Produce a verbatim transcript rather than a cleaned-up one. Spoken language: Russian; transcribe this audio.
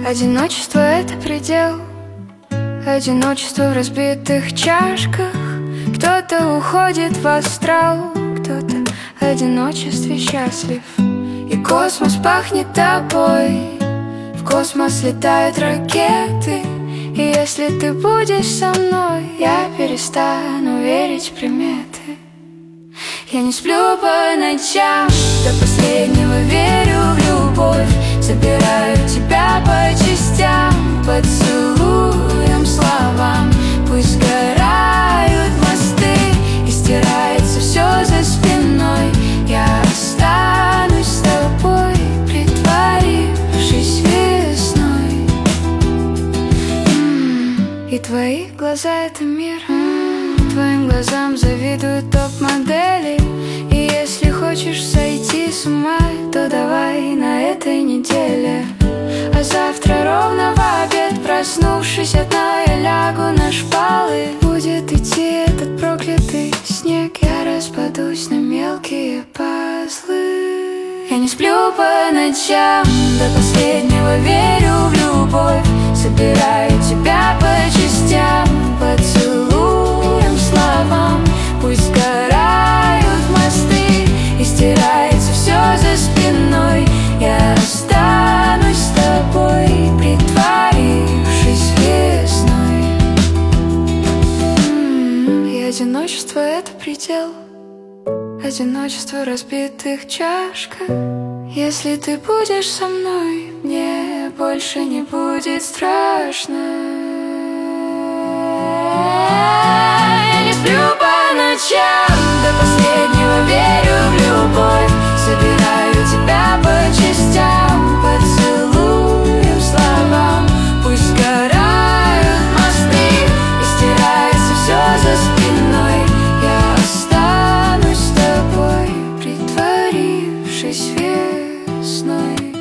Одиночество — это предел. Одиночество в разбитых чашках. Кто-то уходит в астрал, кто-то в одиночестве счастлив. И космос пахнет тобой. В космос летают ракеты. И если ты будешь со мной, я перестану верить в приметы. Я не сплю по ночам, до последнего верю в любовь. Забираю тебя по частям, поцелуем, словам. Пусть сгорают мосты и стирается все за спиной. Я останусь с тобой, притворившись весной. М-м-м. И твои глаза — это мир. М-м-м. Твоим глазам завидуют топ-модели. И если хочешь сойти с ума, то давай на этой неделе. А завтра ровно в обед, проснувшись одна, я лягу на шпалы. Будет идти этот проклятый снег, я распадусь на мелкие пазлы. Я не сплю по ночам, до последнего верю в любовь. Собираю тебя по частям, поцелуем, словам. Пусть сгорают мосты и стирается все за спиной. Я останусь с тобой, притворившись весной. М-м-м. И одиночество — это предел. Одиночество в разбитых чашках. Если ты будешь со мной, мне больше не будет страшно. Я не сплю по ночам, до последнего верю в любовь. Собираю тебя по частям, поцелуем, словам. Пусть сгорают мосты и стирается все за спиной. Я останусь с тобой, притворившись весной.